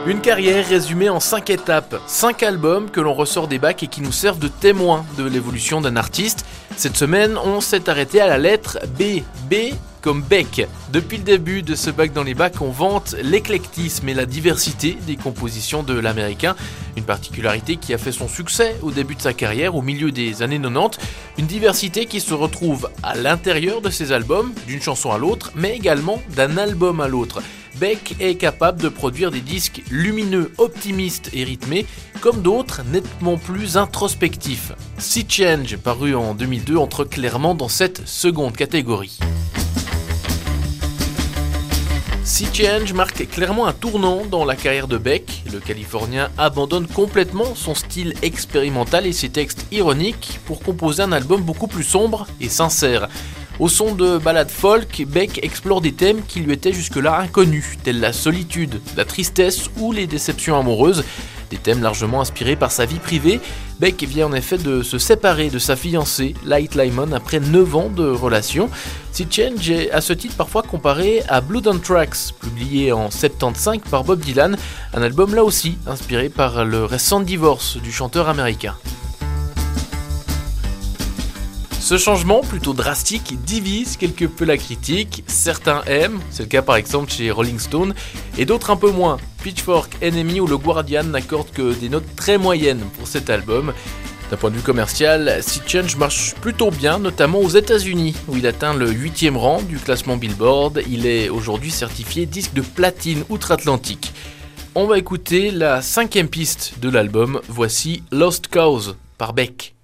Une carrière résumée en 5 étapes, 5 albums que l'on ressort des bacs et qui nous servent de témoins de l'évolution d'un artiste. Cette semaine, on s'est arrêté à la lettre B. B comme Beck. Depuis le début de ce bac dans les bacs, on vante l'éclectisme et la diversité des compositions de l'américain. Une particularité qui a fait son succès au début de sa carrière, au milieu des années 90. Une diversité qui se retrouve à l'intérieur de ses albums, d'une chanson à l'autre, mais également d'un album à l'autre. Beck est capable de produire des disques lumineux, optimistes et rythmés, comme d'autres nettement plus introspectifs. Sea Change, paru en 2002, entre clairement dans cette seconde catégorie. Sea Change marque clairement un tournant dans la carrière de Beck. Le Californien abandonne complètement son style expérimental et ses textes ironiques pour composer un album beaucoup plus sombre et sincère. Au son de ballades folk, Beck explore des thèmes qui lui étaient jusque-là inconnus, tels la solitude, la tristesse ou les déceptions amoureuses. Des thèmes largement inspirés par sa vie privée. Beck vient en effet de se séparer de sa fiancée, Light Lyman, après 9 ans de relation. Sea Change est à ce titre parfois comparé à Blood on Tracks, publié en 1975 par Bob Dylan, un album là aussi inspiré par le récent divorce du chanteur américain. Ce changement plutôt drastique divise quelque peu la critique. Certains aiment, c'est le cas par exemple chez Rolling Stone, et d'autres un peu moins. Pitchfork, NME ou le Guardian n'accordent que des notes très moyennes pour cet album. D'un point de vue commercial, Sea Change marche plutôt bien, notamment aux États-Unis, où il atteint le 8e rang du classement Billboard. Il est aujourd'hui certifié disque de platine outre-Atlantique. On va écouter la 5e piste de l'album, voici Lost Cause par Beck.